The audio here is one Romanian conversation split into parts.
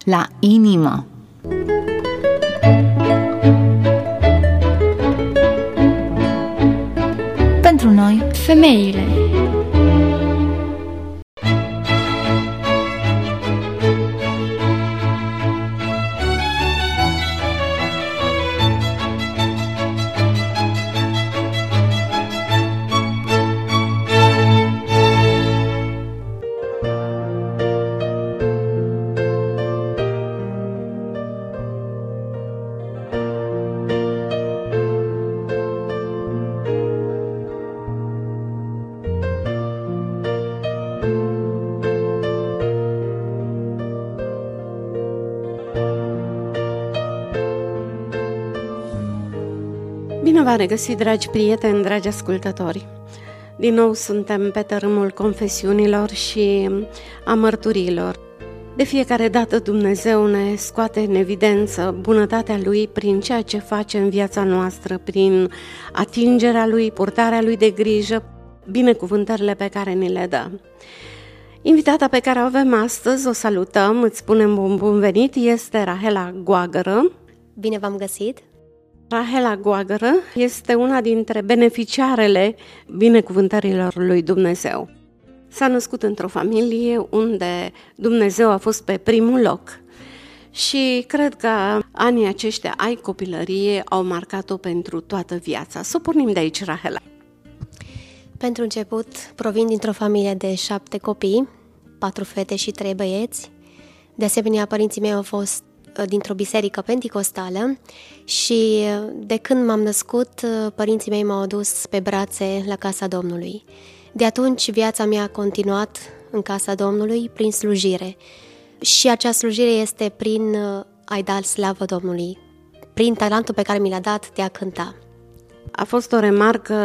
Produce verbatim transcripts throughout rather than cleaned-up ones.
la inimă. Pentru noi, femeile. Bine v-am regăsit, dragi prieteni, dragi ascultători! Din nou suntem pe tărâmul confesiunilor și a mărturiilor. De fiecare dată Dumnezeu ne scoate în evidență bunătatea Lui prin ceea ce face în viața noastră, prin atingerea Lui, purtarea Lui de grijă, binecuvântările pe care ni le dă. Invitata pe care o avem astăzi, o salutăm, îți spunem bun, bun venit, este Rahela Goagără. Bine v-am găsit! Rahela Goagără este una dintre beneficiarele binecuvântărilor lui Dumnezeu. S-a născut într-o familie unde Dumnezeu a fost pe primul loc și cred că anii aceștia ai copilărie au marcat-o pentru toată viața. Să pornim de aici, Rahela. Pentru început, provin dintr-o familie de șapte copii, patru fete și trei băieți. De asemenea, părinții mei au fost dintr-o biserică penticostală și de când m-am născut, părinții mei m-au adus pe brațe la casa Domnului. De atunci viața mea a continuat în casa Domnului prin slujire și acea slujire este prin a-i da slavă Domnului, prin talentul pe care mi l-a dat de a cânta. A fost o remarcă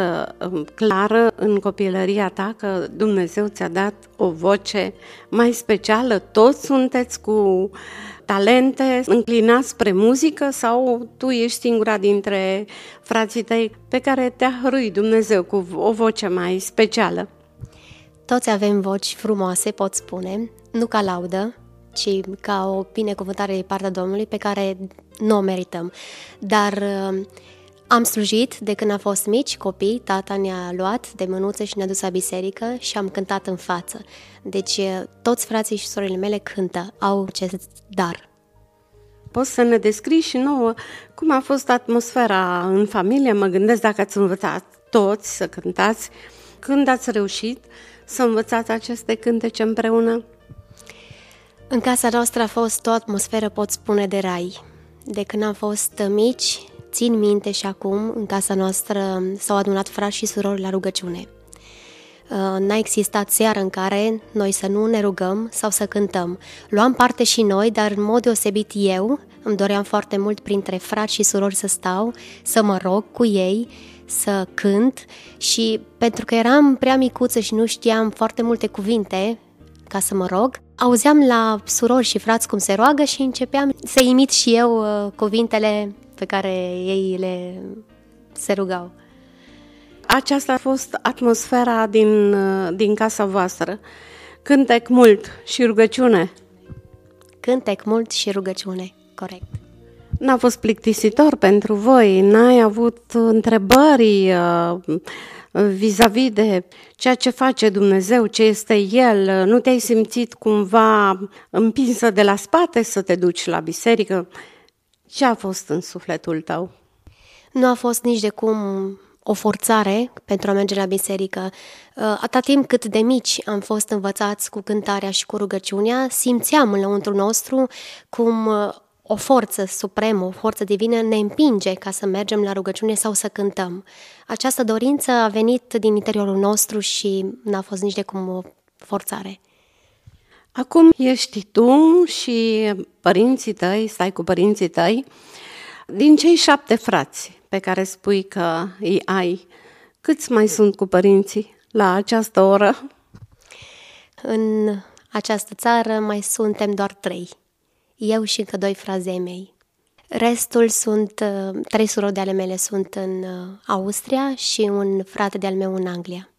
clară în copilăria ta că Dumnezeu ți-a dat o voce mai specială? Toți sunteți cu talente înclinați spre muzică sau tu ești singura dintre frații tăi pe care te-a hăruit Dumnezeu cu o voce mai specială? Toți avem voci frumoase, pot spune, nu ca laudă, ci ca o binecuvântare de partea Domnului pe care nu o merităm. Dar am slujit de când am fost mici, copii, tata ne-a luat de mânuță și ne-a dus la biserică și am cântat în față. Deci toți frații și surorile mele cântă, au acest dar. Poți să ne descrii și nouă cum a fost atmosfera în familie? Mă gândesc dacă ați învățat toți să cântați, când ați reușit să învățați aceste cântece împreună? În casa noastră a fost o atmosferă, pot spune, de rai. De când am fost mici, țin minte și acum, în casa noastră s-au adunat frați și surori la rugăciune. N-a existat seară în care noi să nu ne rugăm sau să cântăm. Luam parte și noi, dar în mod deosebit eu îmi doream foarte mult printre frați și surori să stau, să mă rog cu ei, să cânt și pentru că eram prea micuță și nu știam foarte multe cuvinte ca să mă rog, auzeam la surori și frați cum se roagă și începeam să imit și eu cuvintele pe care ei le se rugau. Aceasta a fost atmosfera din, din casa voastră. Cântec mult și rugăciune. Cântec mult și rugăciune, corect. N-a fost plictisitor pentru voi? N-ai avut întrebări uh, vis-a-vis de ceea ce face Dumnezeu, ce este El? Nu te-ai simțit cumva împinsă de la spate să te duci la biserică? Ce a fost în sufletul tău? Nu a fost nici de cum o forțare pentru a merge la biserică. Atâta timp cât de mici am fost învățați cu cântarea și cu rugăciunea, simțeam înăuntru nostru cum o forță supremă, o forță divină ne împinge ca să mergem la rugăciune sau să cântăm. Această dorință a venit din interiorul nostru și n-a fost nici de cum o forțare. Acum ești tu și părinții tăi, stai cu părinții tăi, din cei șapte frați pe care spui că îi ai, câți mai sunt cu părinții la această oră? În această țară mai suntem doar trei. Eu și încă doi frați de-ai mei. Restul sunt, trei surori de ale mele sunt în Austria și un frate de-al meu în Anglia.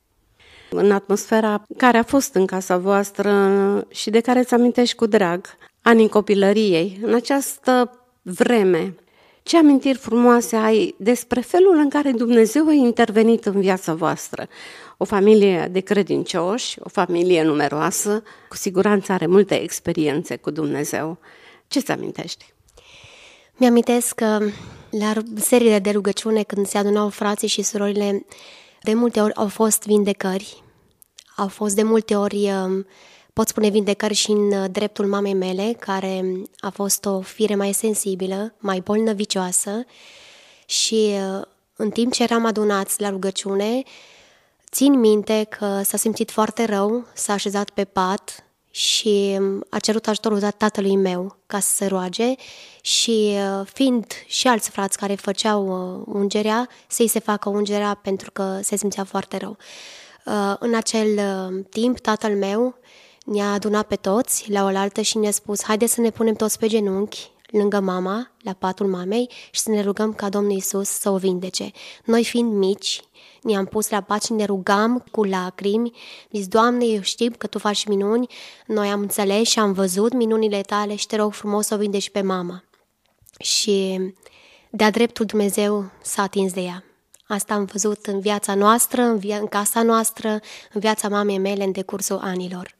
În atmosfera care a fost în casa voastră și de care îți amintești cu drag, anii copilăriei, în această vreme, ce amintiri frumoase ai despre felul în care Dumnezeu a intervenit în viața voastră? O familie de credincioși, o familie numeroasă, cu siguranță are multe experiențe cu Dumnezeu. Ce-ți amintești? Mi-amintesc că la seriile de rugăciune, când se adunau frații și surorile, de multe ori au fost vindecări. Au fost de multe ori, pot spune, vindecări și în dreptul mamei mele, care a fost o fire mai sensibilă, mai bolnăvicioasă, și în timp ce eram adunați la rugăciune, țin minte că s-a simțit foarte rău, s-a așezat pe pat și a cerut ajutorul tatălui meu ca să se roage și fiind și alți frați care făceau ungerea, să-i se facă ungerea pentru că se simțea foarte rău. În acel timp, tatăl meu ne-a adunat pe toți la oaltă și ne-a spus: haideți să ne punem toți pe genunchi lângă mama, la patul mamei, și să ne rugăm ca Domnul Iisus să o vindece. Noi fiind mici, ne-am pus la pat și ne rugam cu lacrimi, zis: Doamne, eu știu că Tu faci minuni, noi am înțeles și am văzut minunile Tale și Te rog frumos să o vindeci pe mama. Și de-a dreptul Dumnezeu s-a atins de ea. Asta am văzut în viața noastră, în, via- în casa noastră, în viața mamei mele în decursul anilor.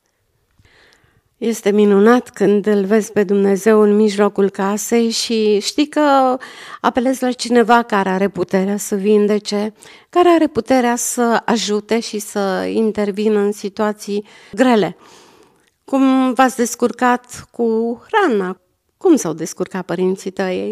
Este minunat când îl vezi pe Dumnezeu în mijlocul casei și știi că apelezi la cineva care are puterea să vindece, care are puterea să ajute și să intervină în situații grele. Cum v-ați descurcat cu hrana? Cum s-au descurcat părinții tăi?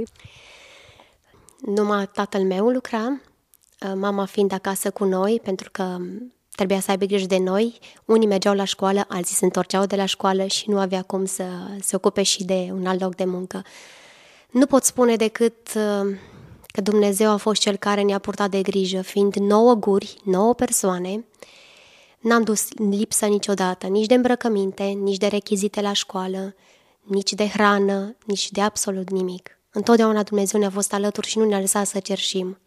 Numai tatăl meu lucra, mama fiind acasă cu noi, pentru că trebuia să aibă grijă de noi. Unii mergeau la școală, alții se întorceau de la școală și nu avea cum să se ocupe și de un alt loc de muncă. Nu pot spune decât că Dumnezeu a fost Cel care ne-a purtat de grijă, fiind nouă guri, nouă persoane. N-am dus lipsă niciodată, nici de îmbrăcăminte, nici de rechizite la școală, nici de hrană, nici de absolut nimic. Întotdeauna Dumnezeu ne-a fost alături și nu ne-a lăsat să cerșim.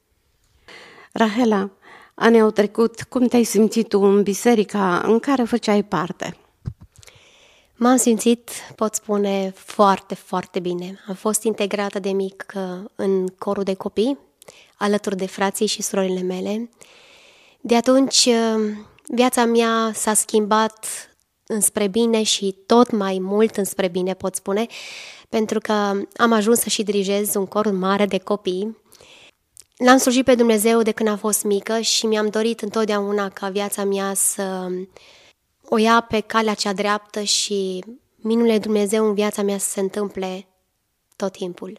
Rahela, anii au trecut, cum te-ai simțit tu în biserica în care făceai parte? M-am simțit, pot spune, foarte, foarte bine. Am fost integrată de mic în corul de copii, alături de frații și surorile mele. De atunci, viața mea s-a schimbat înspre bine și tot mai mult înspre bine, pot spune, pentru că am ajuns să și dirigez un cor mare de copii. L-am slujit pe Dumnezeu de când am fost mică și mi-am dorit întotdeauna ca viața mea să o ia pe calea cea dreaptă și minunile Dumnezeu în viața mea să se întâmple tot timpul.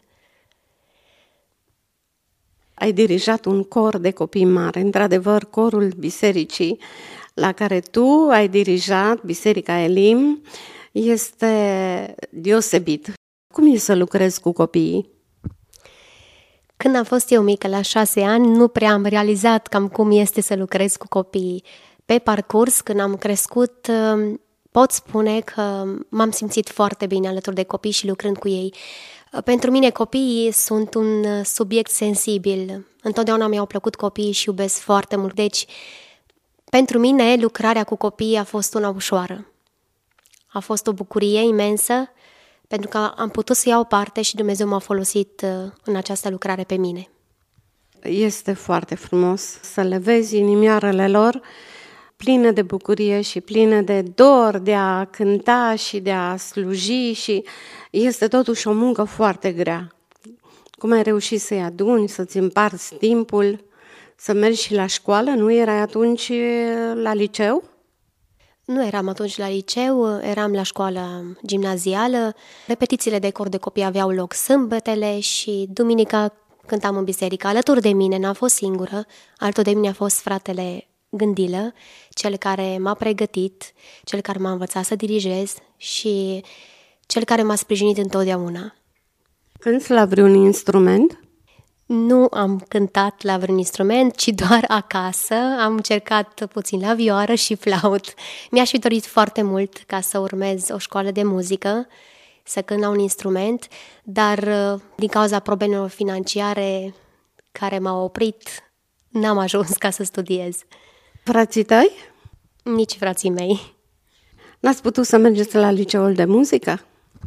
Ai dirijat un cor de copii mare, într-adevăr corul bisericii la care tu ai dirijat, Biserica Elim, este deosebit. Cum e să lucrezi cu copiii? Când am fost eu mică, la șase ani, nu prea am realizat cam cum este să lucrez cu copiii. Pe parcurs, când am crescut, pot spune că m-am simțit foarte bine alături de copii și lucrând cu ei. Pentru mine copiii sunt un subiect sensibil. Întotdeauna mi-au plăcut copiii și iubesc foarte mult. Deci, pentru mine, lucrarea cu copiii a fost una ușoară. A fost o bucurie imensă, pentru că am putut să iau parte și Dumnezeu m-a folosit în această lucrare pe mine. Este foarte frumos să le vezi inimioarele lor pline de bucurie și pline de dor de a cânta și de a sluji și este totuși o muncă foarte grea. Cum ai reușit să-i aduni, să-ți împarți timpul, să mergi și la școală? Nu erai atunci la liceu? Nu eram atunci la liceu, eram la școală gimnazială. Repetițiile de cor de copii aveau loc sâmbetele și duminica cântam în biserică. Alături de mine n-am fost singură, alături de mine a fost fratele Gândilă, cel care m-a pregătit, cel care m-a învățat să dirigez și cel care m-a sprijinit întotdeauna. Cânți la vreun instrument? Nu am cântat la vreun instrument, ci doar acasă. Am încercat puțin la vioară și flaut. Mi-aș fi dorit foarte mult ca să urmez o școală de muzică, să cânt la un instrument, dar din cauza problemelor financiare care m-au oprit, n-am ajuns ca să studiez. Frații tăi? Nici frații mei. N-ați putut să mergeți la liceul de muzică?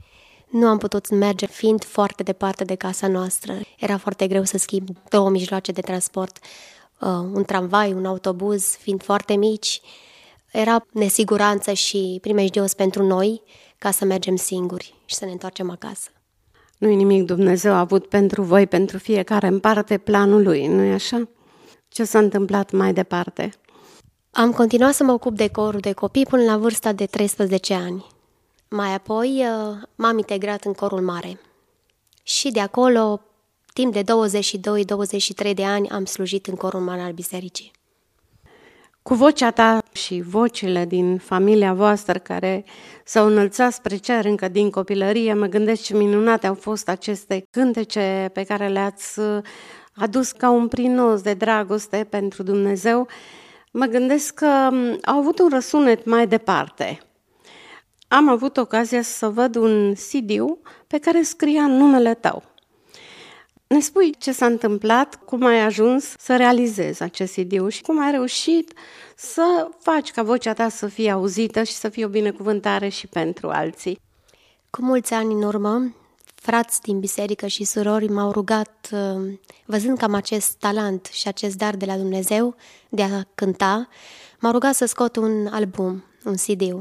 Nu am putut merge fiind foarte departe de casa noastră. Era foarte greu să schimb două mijloace de transport, un tramvai, un autobuz, fiind foarte mici. Era nesiguranță și primejdios pentru noi ca să mergem singuri și să ne întoarcem acasă. Nu-i nimic, Dumnezeu a avut pentru voi, pentru fiecare în parte planul lui, nu-i așa? Ce s-a întâmplat mai departe? Am continuat să mă ocup de corul de copii până la vârsta de treisprezece ani. Mai apoi m-am integrat în corul mare. Și de acolo, timp de douăzeci și doi douăzeci și trei de ani, am slujit în corul mare al bisericii. Cu vocea ta și vocile din familia voastră care s-au înălțat spre cer încă din copilărie, mă gândesc ce minunate au fost aceste cântece pe care le-ați adus ca un prinos de dragoste pentru Dumnezeu. Mă gândesc că au avut un răsunet mai departe. Am avut ocazia să văd un C D-ul pe care scria numele tău. Ne spui ce s-a întâmplat, cum ai ajuns să realizezi acest C D-ul și cum ai reușit să faci ca vocea ta să fie auzită și să fie o binecuvântare și pentru alții. Cu mulți ani în urmă, frați din biserică și surori m-au rugat, văzând că am acest talent și acest dar de la Dumnezeu de a cânta, m-au rugat să scot un album, un C D-ul.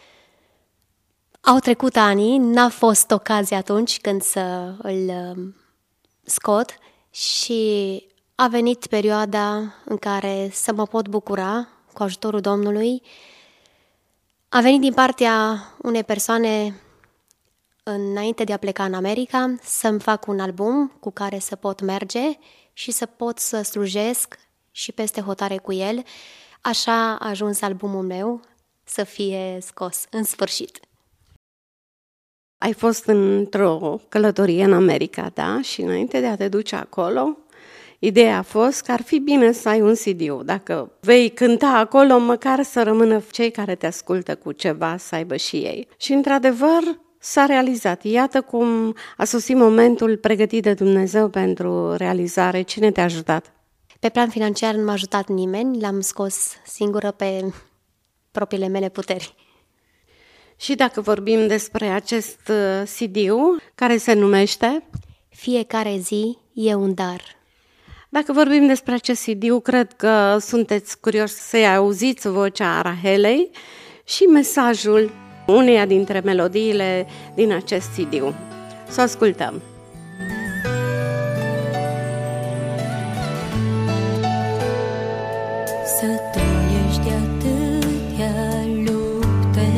Au trecut ani, n-a fost ocazie atunci când să îl scot și a venit perioada în care să mă pot bucura cu ajutorul Domnului. A venit din partea unei persoane înainte de a pleca în America să-mi fac un album cu care să pot merge și să pot să slujesc și peste hotare cu el. Așa a ajuns albumul meu să fie scos în sfârșit. Ai fost într-o călătorie în America, da? Și înainte de a te duce acolo, ideea a fost că ar fi bine să ai un C D-ul. Dacă vei cânta acolo, măcar să rămână cei care te ascultă cu ceva, să aibă și ei. Și într-adevăr s-a realizat. Iată cum a sosit momentul pregătit de Dumnezeu pentru realizare. Cine te-a ajutat? Pe plan financiar nu m-a ajutat nimeni, l-am scos singură pe propriile mele puteri. Și dacă vorbim despre acest C D-ul, care se numește? Fiecare zi e un dar. Dacă vorbim despre acest C D-ul, cred că sunteți curioși să-i auziți vocea Rahelei și mesajul uneia dintre melodiile din acest C D-ul. Să ascultăm! Să trăiești atâtea lupte,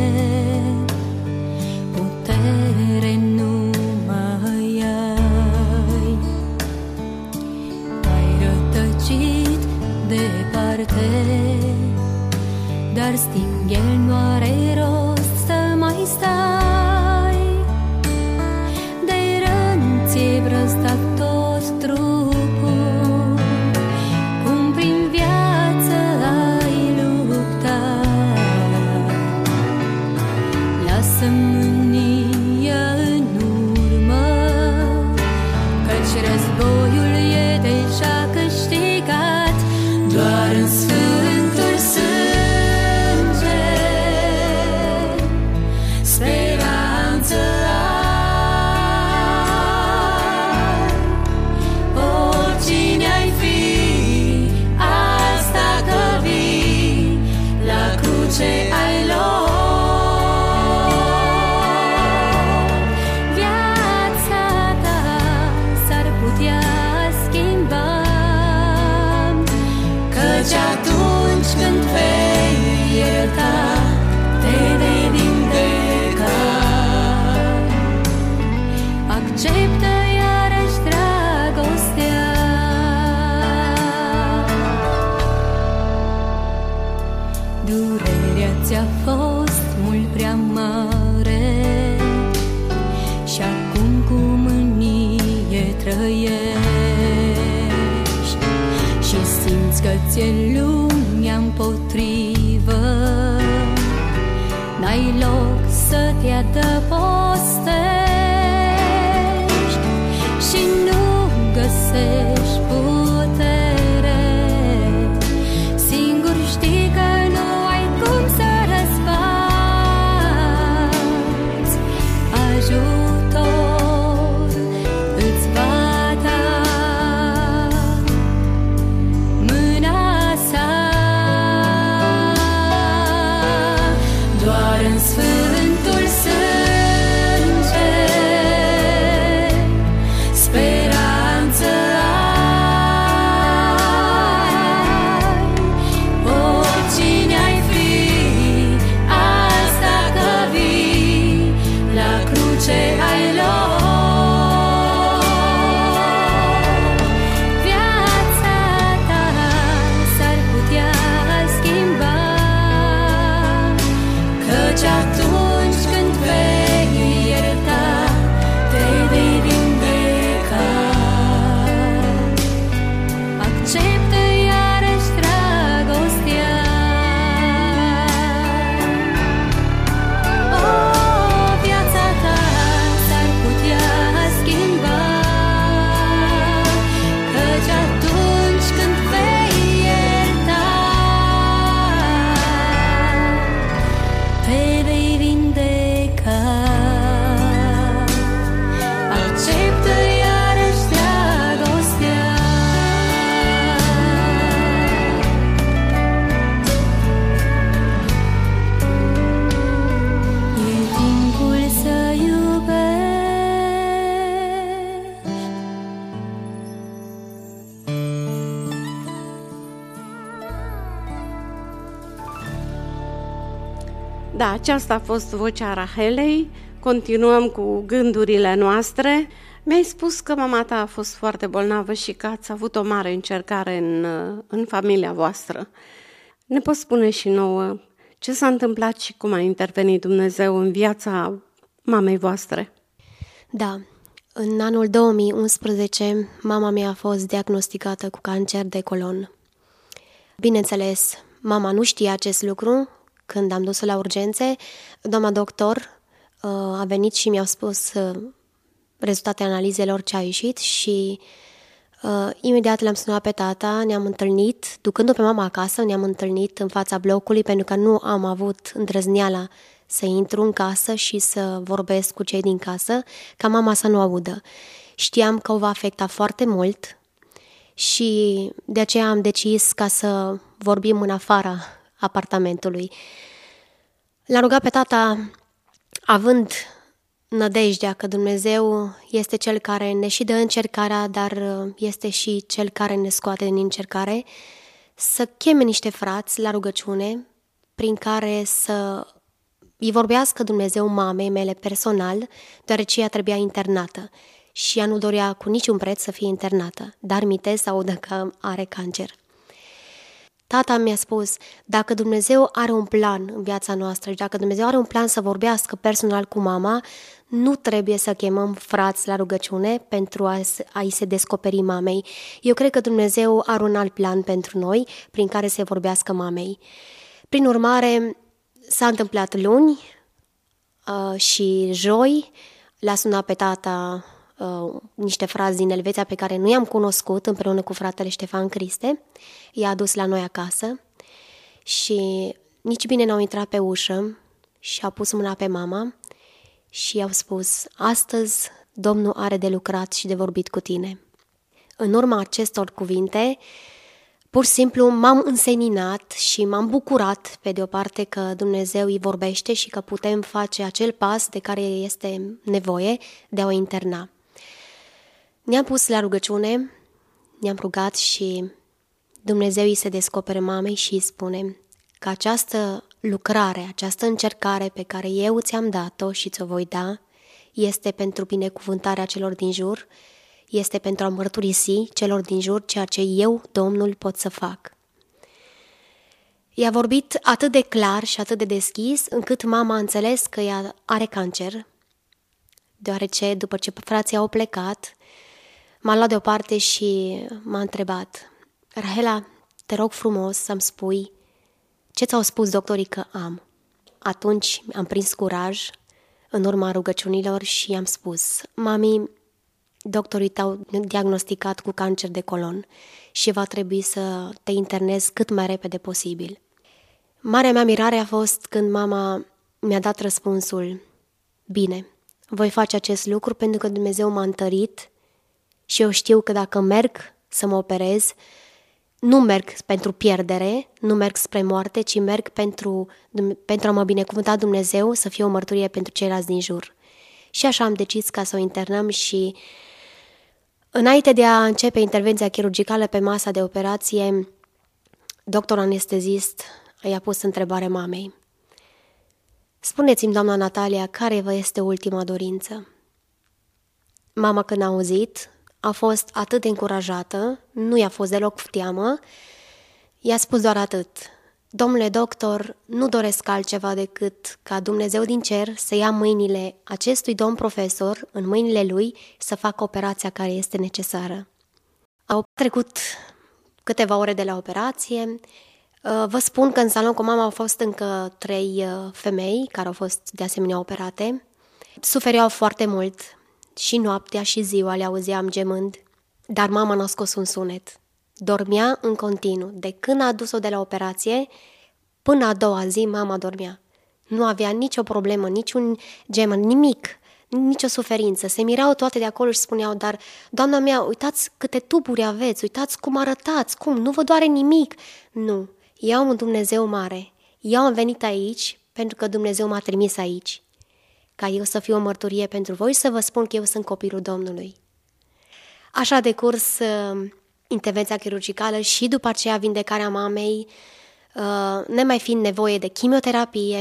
putere nu mai ai. Ai rătăcit departe, dar sting el nu are rost să mai stai. De rând ți-e brăzdat tot trupul, cum prin viață ai luptat. Lasă mânia în urmă, căci războiul e deja câștigat. Doar în Sfântul Sânge speranță ai. Oricine ai fi, asta că vii, la cruce ai loc. Viața ta s-ar putea schimba, căci atunci când vei ierta, te vei vindeca. Acceptă iarăși dragostea. Durerea ți-a fost mult prea mare și acum cu mânie trăiești și simți că ți-e lumea împotrivă. N-ai loc să te adăpostești și nu găsești putere. Singur știi că nu ai cum să răspați. Ajută Da, aceasta a fost vocea Rahelei. Continuăm cu gândurile noastre. Mi-ai spus că mama ta a fost foarte bolnavă și că ați avut o mare încercare în, în familia voastră. Ne poți spune și nouă ce s-a întâmplat și cum a intervenit Dumnezeu în viața mamei voastre? Da, în anul două mii unsprezece mama mea a fost diagnosticată cu cancer de colon. Bineînțeles, mama nu știa acest lucru. Când am dus-o la urgențe, doamna doctor a venit și mi-a spus rezultatele analizelor ce a ieșit și uh, imediat l-am sunat pe tata, ne-am întâlnit, ducându-o pe mama acasă, ne-am întâlnit în fața blocului pentru că nu am avut îndrăzneala să intru în casă și să vorbesc cu cei din casă, ca mama să nu audă. Știam că o va afecta foarte mult și de aceea am decis ca să vorbim în afara apartamentului. L-am rugat pe tata, având nădejdea că Dumnezeu este Cel care ne și dă încercarea, dar este și Cel care ne scoate din încercare, să cheme niște frați la rugăciune prin care să îi vorbească Dumnezeu mamei mele personal, deoarece ea trebuia internată și ea nu dorea cu niciun preț să fie internată, dar mite să audă că are cancer. Tata mi-a spus, dacă Dumnezeu are un plan în viața noastră și dacă Dumnezeu are un plan să vorbească personal cu mama, nu trebuie să chemăm frați la rugăciune pentru a-i se descoperi mamei. Eu cred că Dumnezeu are un alt plan pentru noi prin care să vorbească mamei. Prin urmare, s-a întâmplat luni uh, și joi, l-a sunat pe tata uh, niște frați din Elveția pe care nu i-am cunoscut împreună cu fratele Ștefan Criste. I-a adus la noi acasă și nici bine n-au intrat pe ușă și au pus mâna pe mama și i-au spus, astăzi Domnul are de lucrat și de vorbit cu tine. În urma acestor cuvinte, pur și simplu m-am înseninat și m-am bucurat pe de o parte că Dumnezeu îi vorbește și că putem face acel pas de care este nevoie de a o interna. Ne-am pus la rugăciune, ne-am rugat și Dumnezeu îi se descoperă mamei și îi spune că această lucrare, această încercare pe care eu ți-am dat-o și ți-o voi da, este pentru binecuvântarea celor din jur, este pentru a mărturisi celor din jur ceea ce eu, Domnul, pot să fac. I-a vorbit atât de clar și atât de deschis, încât mama a înțeles că ea are cancer, deoarece după ce frații au plecat, m-a luat deoparte și m-a întrebat, Rahela, te rog frumos să-mi spui ce ți-au spus doctorii că am. Atunci am prins curaj în urma rugăciunilor și i-am spus, mami, doctorii te-au diagnosticat cu cancer de colon și va trebui să te internezi cât mai repede posibil. Marea mea mirare a fost când mama mi-a dat răspunsul, bine, voi face acest lucru pentru că Dumnezeu m-a întărit și eu știu că dacă merg să mă operez, nu merg pentru pierdere, nu merg spre moarte, ci merg pentru, pentru a mă binecuvânta Dumnezeu, să fie o mărturie pentru ceilalți din jur. Și așa am decis ca să o internăm și înainte de a începe intervenția chirurgicală pe masa de operație, doctorul anestezist i-a pus întrebare mamei. Spuneți-mi, doamna Natalia, care vă este ultima dorință? Mama, când a auzit, a fost atât de încurajată, nu i-a fost deloc teamă, i-a spus doar atât. Domnule doctor, nu doresc altceva decât ca Dumnezeu din cer să ia mâinile acestui domn profesor în mâinile lui să facă operația care este necesară. Au trecut câteva ore de la operație. Vă spun că în salon cu mama au fost încă trei femei care au fost de asemenea operate. Sufereau foarte mult. Și noaptea și ziua le auzeam gemând, dar mama n-a scos un sunet. Dormea în continuu. De când a adus-o de la operație, până a doua zi, mama dormea. Nu avea nicio problemă, niciun gemăn, nimic, nicio suferință. Se mirau toate de acolo și spuneau, dar, doamna mea, uitați câte tuburi aveți, uitați cum arătați, cum, nu vă doare nimic. Nu, eu am un Dumnezeu mare. Eu am venit aici pentru că Dumnezeu m-a trimis aici. Ca eu să fiu o mărturie pentru voi și să vă spun că eu sunt copilul Domnului. Așa a decurs uh, intervenția chirurgicală și după aceea vindecarea mamei, uh, nemai fiind nevoie de chimioterapie,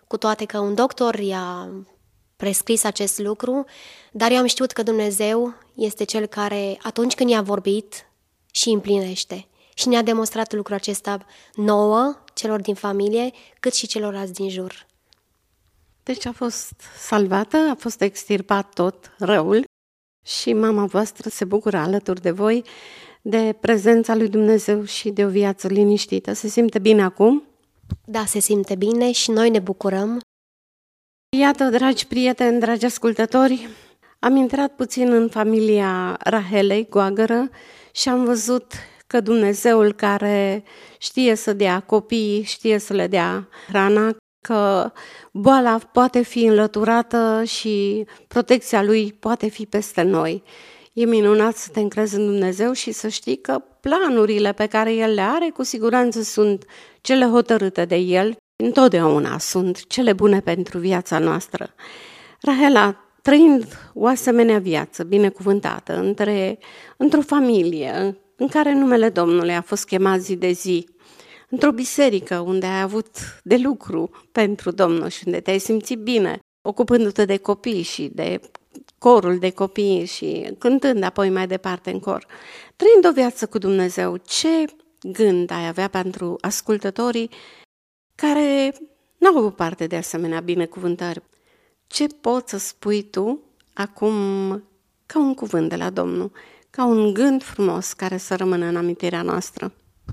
cu toate că un doctor i-a prescris acest lucru, dar eu am știut că Dumnezeu este Cel care, atunci când i-a vorbit, și împlinește. Și ne-a demonstrat lucrul acesta nouă, celor din familie, cât și celorlalți din jur. Deci a fost salvată, a fost extirpat tot răul și mama voastră se bucură alături de voi de prezența lui Dumnezeu și de o viață liniștită. Se simte bine acum? Da, se simte bine și noi ne bucurăm. Iată, dragi prieteni, dragi ascultători, am intrat puțin în familia Rahelei Goagără și am văzut că Dumnezeul care știe să dea copiii, știe să le dea hrana, că boala poate fi înlăturată și protecția Lui poate fi peste noi. E minunat să te încrezi în Dumnezeu și să știi că planurile pe care El le are cu siguranță sunt cele hotărâte de El, întotdeauna sunt cele bune pentru viața noastră. Rahela, trăind o asemenea viață binecuvântată între, într-o familie în care numele Domnului a fost chemat zi de zi, într-o biserică unde ai avut de lucru pentru Domnul și unde te-ai simțit bine, ocupându-te de copii și de corul de copii și cântând apoi mai departe în cor. Trăind o viață cu Dumnezeu, ce gând ai avea pentru ascultătorii care n-au avut parte de asemenea binecuvântări? Ce poți să spui tu acum ca un cuvânt de la Domnul, ca un gând frumos care să rămână în amintirea noastră?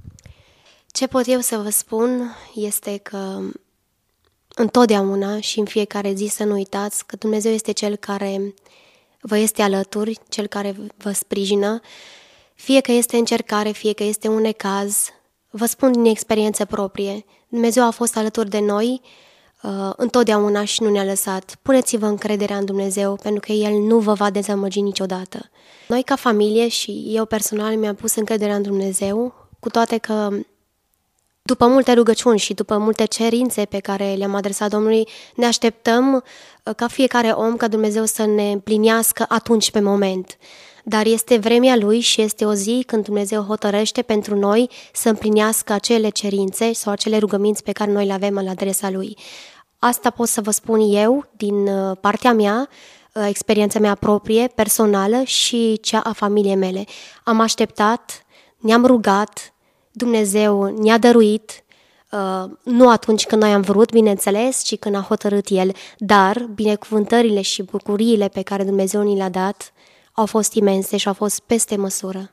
Ce pot eu să vă spun este că întotdeauna și în fiecare zi să nu uitați că Dumnezeu este Cel care vă este alături, Cel care vă sprijină, fie că este încercare, fie că este un necaz. Vă spun din experiență proprie, Dumnezeu a fost alături de noi uh, întotdeauna și nu ne-a lăsat. Puneți-vă încrederea în Dumnezeu, pentru că El nu vă va dezamăgi niciodată. Noi ca familie și eu personal mi-am pus încrederea în Dumnezeu, cu toate că după multe rugăciuni și după multe cerințe pe care le-am adresat Domnului, ne așteptăm ca fiecare om, ca Dumnezeu să ne împlinească atunci pe moment. Dar este vremea Lui și este o zi când Dumnezeu hotărăște pentru noi să împlinească acele cerințe sau acele rugăminți pe care noi le avem la adresa Lui. Asta pot să vă spun eu din partea mea, experiența mea proprie, personală și cea a familiei mele. Am așteptat, ne-am rugat, Dumnezeu ne-a dăruit, uh, nu atunci când noi am vrut, bineînțeles, ci când a hotărât El, dar binecuvântările și bucuriile pe care Dumnezeu ni le-a dat au fost imense și au fost peste măsură.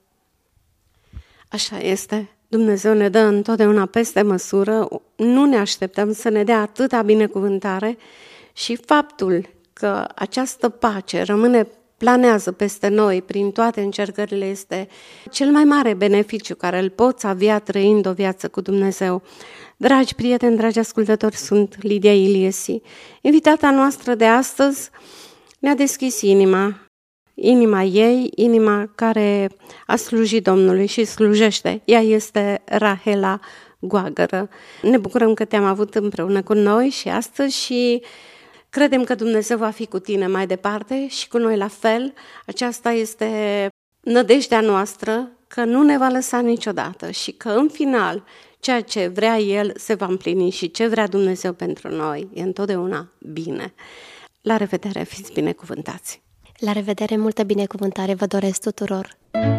Așa este. Dumnezeu ne dă întotdeauna peste măsură, nu ne așteptăm să ne dea atâta binecuvântare și faptul că această pace rămâne planează peste noi prin toate încercările este cel mai mare beneficiu care îl poți avea trăind o viață cu Dumnezeu. Dragi prieteni, dragi ascultători, sunt Lidia Iliesi. Invitata noastră de astăzi ne-a deschis inima, inima ei, inima care a slujit Domnului și slujește. Ea este Rahela Goagără. Ne bucurăm că te-am avut împreună cu noi și astăzi și credem că Dumnezeu va fi cu tine mai departe și cu noi la fel. Aceasta este nădejdea noastră, că nu ne va lăsa niciodată și că în final ceea ce vrea El se va împlini și ce vrea Dumnezeu pentru noi e întotdeauna bine. La revedere, fiți binecuvântați! La revedere, multă binecuvântare vă doresc tuturor!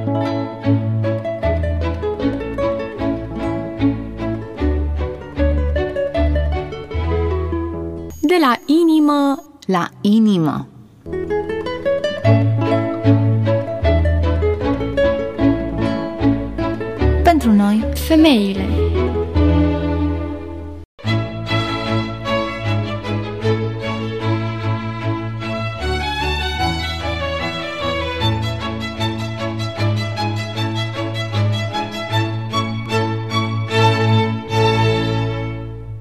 De la inimă la inimă. Pentru noi, femeile.